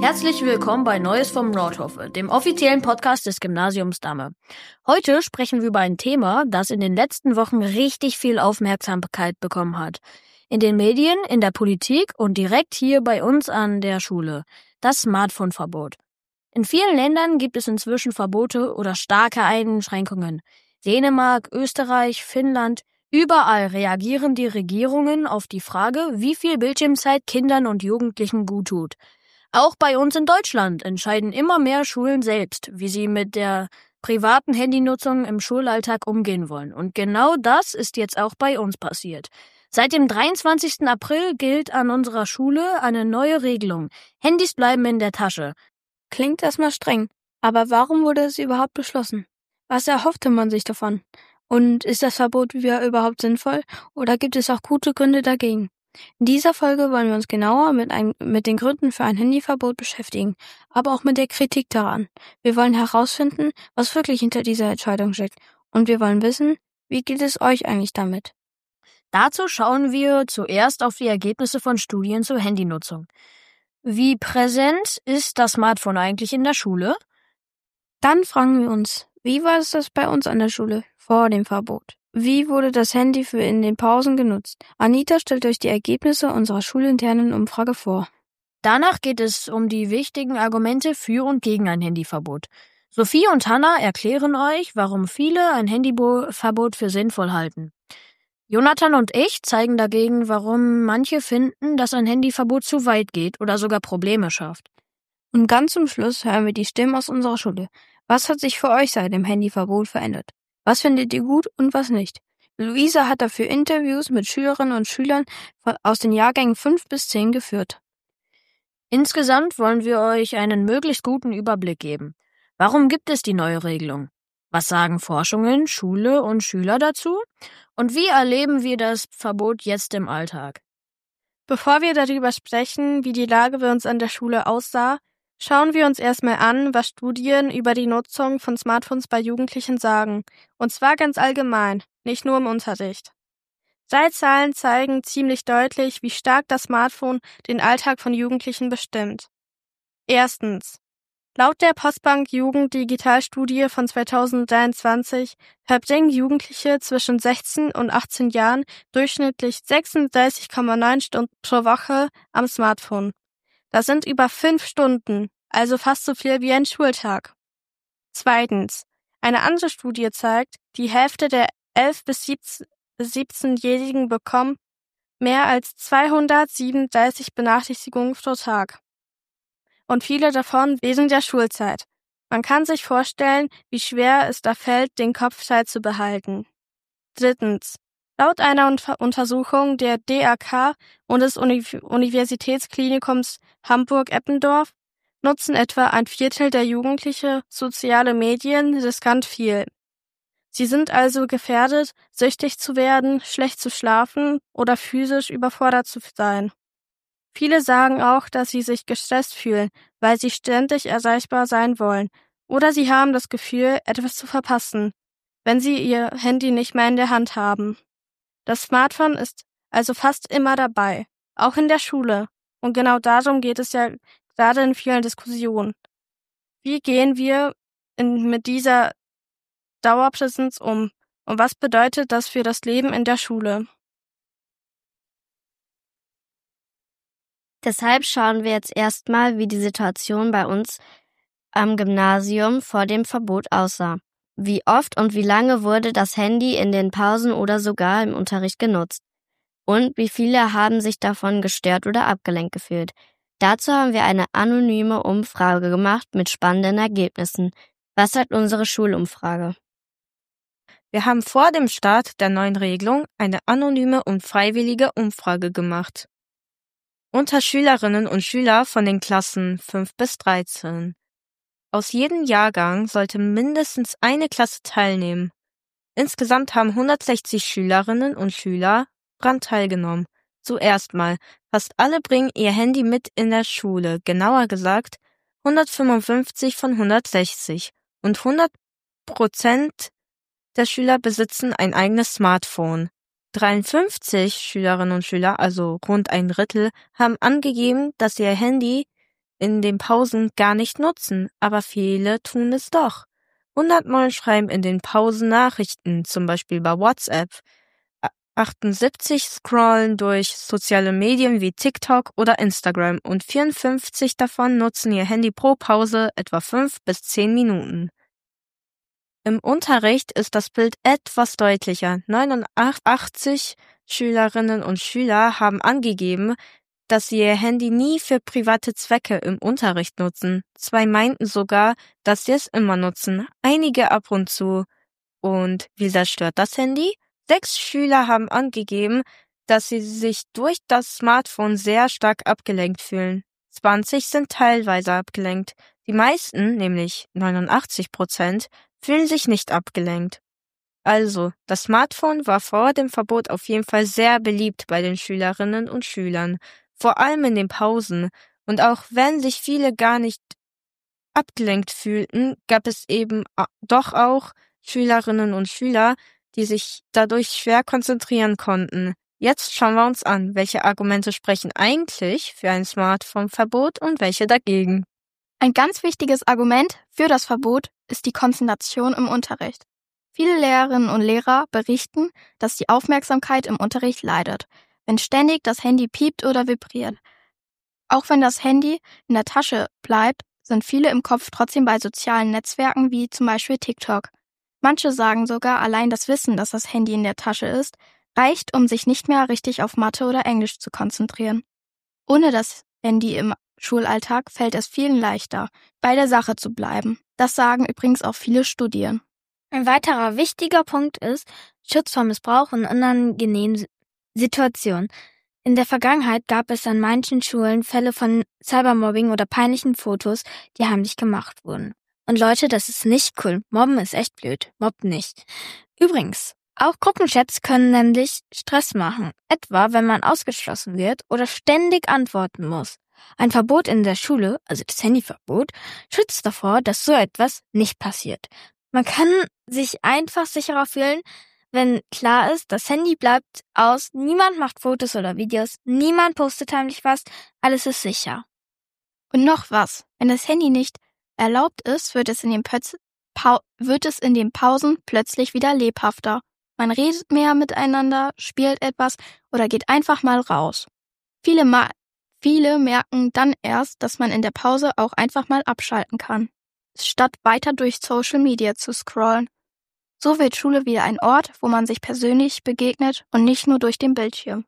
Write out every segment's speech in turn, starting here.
Herzlich willkommen bei Neues vom Nordhofe, dem offiziellen Podcast des Gymnasiums Damme. Heute sprechen wir über ein Thema, das in den letzten Wochen richtig viel Aufmerksamkeit bekommen hat. In den Medien, in der Politik und direkt hier bei uns an der Schule. Das Smartphone-Verbot. In vielen Ländern gibt es inzwischen Verbote oder starke Einschränkungen. Dänemark, Österreich, Finnland, überall reagieren die Regierungen auf die Frage, wie viel Bildschirmzeit Kindern und Jugendlichen guttut. Auch bei uns in Deutschland entscheiden immer mehr Schulen selbst, wie sie mit der privaten Handynutzung im Schulalltag umgehen wollen. Und genau das ist jetzt auch bei uns passiert. Seit dem 23. April gilt an unserer Schule eine neue Regelung. Handys bleiben in der Tasche. Klingt erstmal streng, aber warum wurde es überhaupt beschlossen? Was erhoffte man sich davon? Und ist das Verbot überhaupt sinnvoll oder gibt es auch gute Gründe dagegen? In dieser Folge wollen wir uns genauer mit den Gründen für ein Handyverbot beschäftigen, aber auch mit der Kritik daran. Wir wollen herausfinden, was wirklich hinter dieser Entscheidung steckt. Und wir wollen wissen, wie geht es euch eigentlich damit? Dazu schauen wir zuerst auf die Ergebnisse von Studien zur Handynutzung. Wie präsent ist das Smartphone eigentlich in der Schule? Dann fragen wir uns, wie war es das bei uns an der Schule vor dem Verbot? Wie wurde das Handy in den Pausen genutzt? Anita stellt euch die Ergebnisse unserer schulinternen Umfrage vor. Danach geht es um die wichtigen Argumente für und gegen ein Handyverbot. Sophie und Hannah erklären euch, warum viele ein Handyverbot für sinnvoll halten. Jonathan und ich zeigen dagegen, warum manche finden, dass ein Handyverbot zu weit geht oder sogar Probleme schafft. Und ganz zum Schluss hören wir die Stimmen aus unserer Schule. Was hat sich für euch seit dem Handyverbot verändert? Was findet ihr gut und was nicht? Luisa hat dafür Interviews mit Schülerinnen und Schülern aus den Jahrgängen 5 bis 10 geführt. Insgesamt wollen wir euch einen möglichst guten Überblick geben. Warum gibt es die neue Regelung? Was sagen Forschungen, Schule und Schüler dazu? Und wie erleben wir das Verbot jetzt im Alltag? Bevor wir darüber sprechen, wie die Lage bei uns an der Schule aussah, schauen wir uns erstmal an, was Studien über die Nutzung von Smartphones bei Jugendlichen sagen. Und zwar ganz allgemein, nicht nur im Unterricht. 3 Zahlen zeigen ziemlich deutlich, wie stark das Smartphone den Alltag von Jugendlichen bestimmt. Erstens. Laut der Postbank Jugend-Digitalstudie von 2023 verbringen Jugendliche zwischen 16 und 18 Jahren durchschnittlich 36,9 Stunden pro Woche am Smartphone. Das sind über 5 Stunden, also fast so viel wie ein Schultag. Zweitens. Eine andere Studie zeigt, die Hälfte der 11- bis 17-Jährigen bekommen mehr als 237 Benachrichtigungen pro Tag. Und viele davon während der Schulzeit. Man kann sich vorstellen, wie schwer es da fällt, den Kopf frei zu behalten. Drittens. Laut einer Untersuchung der DAK und des Universitätsklinikums Hamburg-Eppendorf nutzen etwa ein Viertel der Jugendlichen soziale Medien riskant viel. Sie sind also gefährdet, süchtig zu werden, schlecht zu schlafen oder physisch überfordert zu sein. Viele sagen auch, dass sie sich gestresst fühlen, weil sie ständig erreichbar sein wollen, oder sie haben das Gefühl, etwas zu verpassen, wenn sie ihr Handy nicht mehr in der Hand haben. Das Smartphone ist also fast immer dabei, auch in der Schule. Und genau darum geht es ja gerade in vielen Diskussionen. Wie gehen wir mit dieser Dauerpräsenz um? Und was bedeutet das für das Leben in der Schule? Deshalb schauen wir jetzt erstmal, wie die Situation bei uns am Gymnasium vor dem Verbot aussah. Wie oft und wie lange wurde das Handy in den Pausen oder sogar im Unterricht genutzt? Und wie viele haben sich davon gestört oder abgelenkt gefühlt? Dazu haben wir eine anonyme Umfrage gemacht mit spannenden Ergebnissen. Was sagt unsere Schulumfrage? Wir haben vor dem Start der neuen Regelung eine anonyme und freiwillige Umfrage gemacht. Unter Schülerinnen und Schüler von den Klassen 5 bis 13. Aus jedem Jahrgang sollte mindestens eine Klasse teilnehmen. Insgesamt haben 160 Schülerinnen und Schüler daran teilgenommen. Zuerst mal, fast alle bringen ihr Handy mit in der Schule, genauer gesagt 155 von 160. Und 100% der Schüler besitzen ein eigenes Smartphone. 53 Schülerinnen und Schüler, also rund ein Drittel, haben angegeben, dass ihr Handy in den Pausen gar nicht nutzen, aber viele tun es doch. 109 schreiben in den Pausen Nachrichten, zum Beispiel bei WhatsApp. 78 scrollen durch soziale Medien wie TikTok oder Instagram und 54 davon nutzen ihr Handy pro Pause etwa 5 bis 10 Minuten. Im Unterricht ist das Bild etwas deutlicher. 89 Schülerinnen und Schüler haben angegeben, dass sie ihr Handy nie für private Zwecke im Unterricht nutzen. 2 meinten sogar, dass sie es immer nutzen, einige ab und zu. Und wie sehr stört das Handy? 6 Schüler haben angegeben, dass sie sich durch das Smartphone sehr stark abgelenkt fühlen. 20 sind teilweise abgelenkt. Die meisten, nämlich 89%, fühlen sich nicht abgelenkt. Also, das Smartphone war vor dem Verbot auf jeden Fall sehr beliebt bei den Schülerinnen und Schülern, vor allem in den Pausen. Und auch wenn sich viele gar nicht abgelenkt fühlten, gab es eben doch auch Schülerinnen und Schüler, die sich dadurch schwer konzentrieren konnten. Jetzt schauen wir uns an, welche Argumente sprechen eigentlich für ein Smartphone-Verbot und welche dagegen. Ein ganz wichtiges Argument für das Verbot ist die Konzentration im Unterricht. Viele Lehrerinnen und Lehrer berichten, dass die Aufmerksamkeit im Unterricht leidet, wenn ständig das Handy piept oder vibriert. Auch wenn das Handy in der Tasche bleibt, sind viele im Kopf trotzdem bei sozialen Netzwerken wie zum Beispiel TikTok. Manche sagen sogar, allein das Wissen, dass das Handy in der Tasche ist, reicht, um sich nicht mehr richtig auf Mathe oder Englisch zu konzentrieren. Ohne das Handy im Schulalltag fällt es vielen leichter, bei der Sache zu bleiben. Das sagen übrigens auch viele Studien. Ein weiterer wichtiger Punkt ist Schutz vor Missbrauch und unangenehmen Situationen. In der Vergangenheit gab es an manchen Schulen Fälle von Cybermobbing oder peinlichen Fotos, die heimlich gemacht wurden. Und Leute, das ist nicht cool. Mobben ist echt blöd. Mobbt nicht. Übrigens, auch Gruppenchats können nämlich Stress machen. Etwa, wenn man ausgeschlossen wird oder ständig antworten muss. Ein Verbot in der Schule, also das Handyverbot, schützt davor, dass so etwas nicht passiert. Man kann sich einfach sicherer fühlen, wenn klar ist, das Handy bleibt aus, niemand macht Fotos oder Videos, niemand postet heimlich was, alles ist sicher. Und noch was, wenn das Handy nicht erlaubt ist, wird es in den Pausen plötzlich wieder lebhafter. Man redet mehr miteinander, spielt etwas oder geht einfach mal raus. Viele merken dann erst, dass man in der Pause auch einfach mal abschalten kann, statt weiter durch Social Media zu scrollen. So wird Schule wieder ein Ort, wo man sich persönlich begegnet und nicht nur durch den Bildschirm.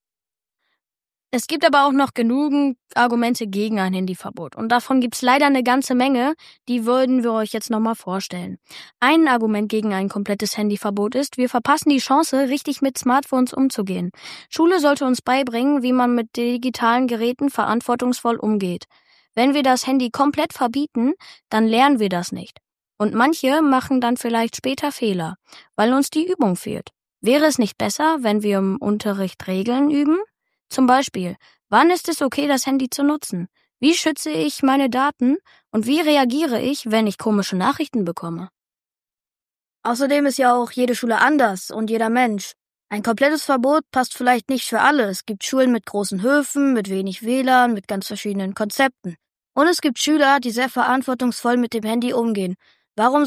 Es gibt aber auch noch genügend Argumente gegen ein Handyverbot. Und davon gibt's leider eine ganze Menge, die würden wir euch jetzt nochmal vorstellen. Ein Argument gegen ein komplettes Handyverbot ist, wir verpassen die Chance, richtig mit Smartphones umzugehen. Schule sollte uns beibringen, wie man mit digitalen Geräten verantwortungsvoll umgeht. Wenn wir das Handy komplett verbieten, dann lernen wir das nicht. Und manche machen dann vielleicht später Fehler, weil uns die Übung fehlt. Wäre es nicht besser, wenn wir im Unterricht Regeln üben? Zum Beispiel, wann ist es okay, das Handy zu nutzen? Wie schütze ich meine Daten? Und wie reagiere ich, wenn ich komische Nachrichten bekomme? Außerdem ist ja auch jede Schule anders und jeder Mensch. Ein komplettes Verbot passt vielleicht nicht für alle. Es gibt Schulen mit großen Höfen, mit wenig WLAN, mit ganz verschiedenen Konzepten. Und es gibt Schüler, die sehr verantwortungsvoll mit dem Handy umgehen. Warum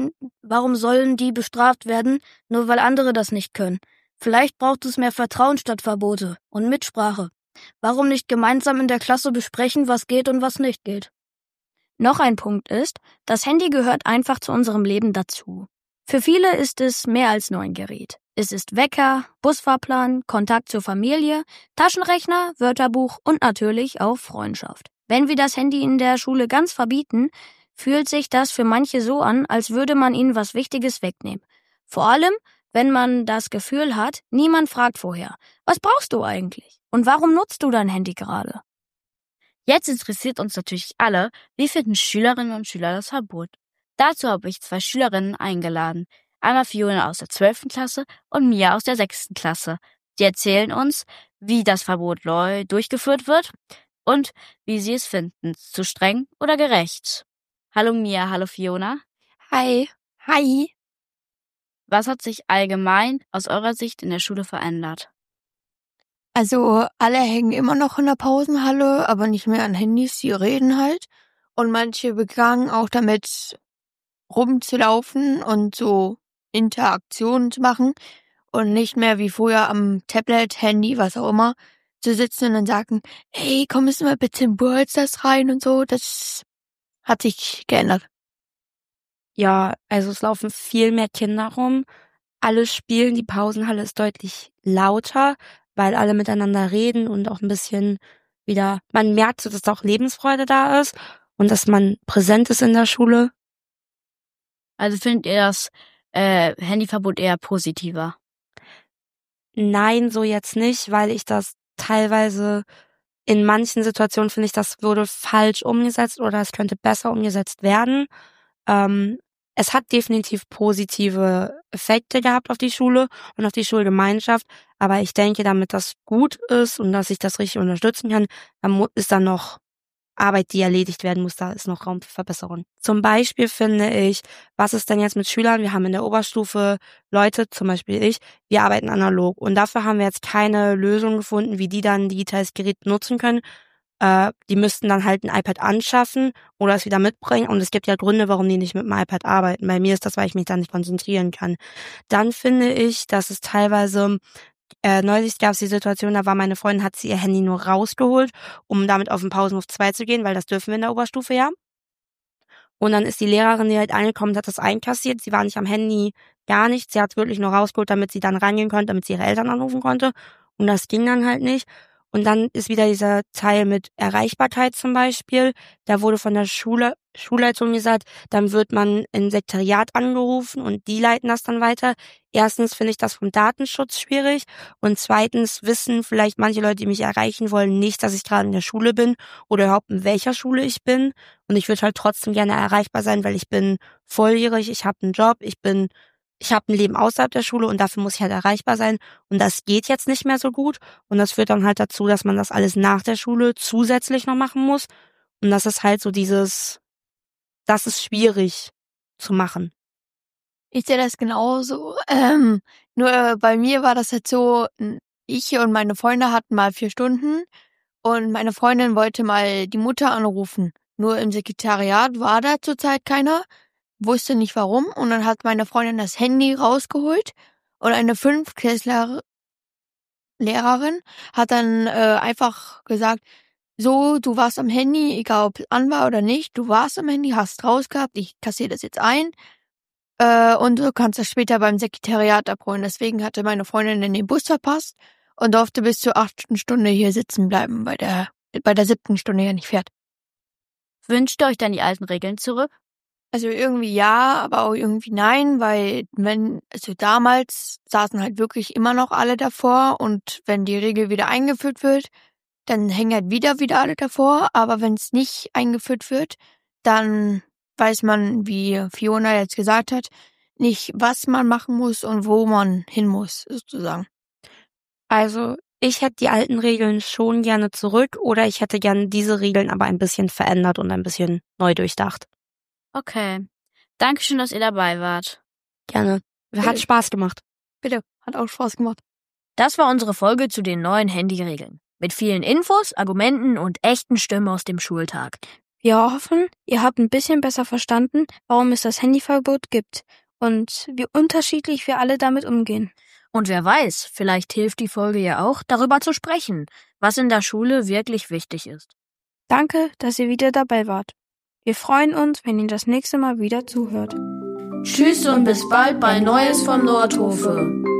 sollen die bestraft werden, nur weil andere das nicht können? Vielleicht braucht es mehr Vertrauen statt Verbote und Mitsprache. Warum nicht gemeinsam in der Klasse besprechen, was geht und was nicht geht? Noch ein Punkt ist, das Handy gehört einfach zu unserem Leben dazu. Für viele ist es mehr als nur ein Gerät. Es ist Wecker, Busfahrplan, Kontakt zur Familie, Taschenrechner, Wörterbuch und natürlich auch Freundschaft. Wenn wir das Handy in der Schule ganz verbieten, fühlt sich das für manche so an, als würde man ihnen was Wichtiges wegnehmen. Vor allem, wenn man das Gefühl hat, niemand fragt vorher, was brauchst du eigentlich? Und warum nutzt du dein Handy gerade? Jetzt interessiert uns natürlich alle, wie finden Schülerinnen und Schüler das Verbot? Dazu habe ich 2 Schülerinnen eingeladen. Einmal Fiona aus der 12. Klasse und Mia aus der 6. Klasse. Die erzählen uns, wie das Verbot durchgeführt wird und wie sie es finden, zu streng oder gerecht. Hallo Mia, hallo Fiona. Hi. Hi. Was hat sich allgemein aus eurer Sicht in der Schule verändert? Also alle hängen immer noch in der Pausenhalle, aber nicht mehr an Handys, die reden halt. Und manche begangen auch damit rumzulaufen und so Interaktionen zu machen und nicht mehr wie früher am Tablet, Handy, was auch immer, zu sitzen und dann sagen, hey, komm jetzt mal bitte in Brawl Stars rein und so. Das hat sich geändert. Ja, also es laufen viel mehr Kinder rum. Alle spielen, die Pausenhalle ist deutlich lauter, weil alle miteinander reden und auch ein bisschen wieder, man merkt so, dass auch Lebensfreude da ist und dass man präsent ist in der Schule. Also findet ihr das Handyverbot eher positiver? Nein, so jetzt nicht, weil ich das teilweise in manchen Situationen finde ich, das wurde falsch umgesetzt oder es könnte besser umgesetzt werden. Es hat definitiv positive Effekte gehabt auf die Schule und auf die Schulgemeinschaft, aber ich denke, damit das gut ist und dass ich das richtig unterstützen kann, dann ist da noch Arbeit, die erledigt werden muss, da ist noch Raum für Verbesserung. Zum Beispiel finde ich, was ist denn jetzt mit Schülern? Wir haben in der Oberstufe Leute, zum Beispiel ich, wir arbeiten analog und dafür haben wir jetzt keine Lösung gefunden, wie die dann ein digitales Gerät nutzen können. Die müssten dann halt ein iPad anschaffen oder es wieder mitbringen und es gibt ja Gründe, warum die nicht mit dem iPad arbeiten. Bei mir ist das, weil ich mich da nicht konzentrieren kann. Dann finde ich, dass es teilweise neulich gab es die Situation, da war meine Freundin, hat sie ihr Handy nur rausgeholt, um damit auf den Pausenhof 2 zu gehen, weil das dürfen wir in der Oberstufe ja. Und dann ist die Lehrerin, die halt angekommen und hat das einkassiert. Sie war nicht am Handy, gar nichts. Sie hat wirklich nur rausgeholt, damit sie dann rangehen konnte, damit sie ihre Eltern anrufen konnte. Und das ging dann halt nicht. Und dann ist wieder dieser Teil mit Erreichbarkeit zum Beispiel. Da wurde von der Schulleitung gesagt, dann wird man im Sekretariat angerufen und die leiten das dann weiter. Erstens finde ich das vom Datenschutz schwierig und zweitens wissen vielleicht manche Leute, die mich erreichen wollen, nicht, dass ich gerade in der Schule bin oder überhaupt in welcher Schule ich bin. Und ich würde halt trotzdem gerne erreichbar sein, weil ich bin volljährig, ich habe einen Job, ich habe ein Leben außerhalb der Schule und dafür muss ich halt erreichbar sein. Und das geht jetzt nicht mehr so gut. Und das führt dann halt dazu, dass man das alles nach der Schule zusätzlich noch machen muss. Und das ist halt so das ist schwierig zu machen. Ich sehe das genauso. Nur bei mir war das halt so, ich und meine Freunde hatten mal 4 Stunden und meine Freundin wollte mal die Mutter anrufen. Nur im Sekretariat war da zurzeit keiner, wusste nicht warum und dann hat meine Freundin das Handy rausgeholt und eine 5-Klässler Lehrerin hat dann einfach gesagt, so, du warst am Handy, egal ob an war oder nicht, du warst am Handy, hast rausgehabt, ich kassiere das jetzt ein und du kannst das später beim Sekretariat abholen. Deswegen hatte meine Freundin den Bus verpasst und durfte bis zur 8. Stunde hier sitzen bleiben, weil der bei der 7. Stunde ja nicht fährt. Wünscht ihr euch dann die alten Regeln zurück? Also irgendwie ja, aber auch irgendwie nein, weil damals saßen halt wirklich immer noch alle davor und wenn die Regel wieder eingeführt wird, dann hängen halt wieder alle davor, aber wenn es nicht eingeführt wird, dann weiß man, wie Fiona jetzt gesagt hat, nicht, was man machen muss und wo man hin muss, sozusagen. Also ich hätte die alten Regeln schon gerne zurück oder ich hätte gerne diese Regeln aber ein bisschen verändert und ein bisschen neu durchdacht. Okay. Dankeschön, dass ihr dabei wart. Gerne. Hat Spaß gemacht. Bitte, hat auch Spaß gemacht. Das war unsere Folge zu den neuen Handyregeln. Mit vielen Infos, Argumenten und echten Stimmen aus dem Schultag. Wir hoffen, ihr habt ein bisschen besser verstanden, warum es das Handyverbot gibt und wie unterschiedlich wir alle damit umgehen. Und wer weiß, vielleicht hilft die Folge ja auch, darüber zu sprechen, was in der Schule wirklich wichtig ist. Danke, dass ihr wieder dabei wart. Wir freuen uns, wenn ihr das nächste Mal wieder zuhört. Tschüss und bis bald bei Neues von Nordhofe.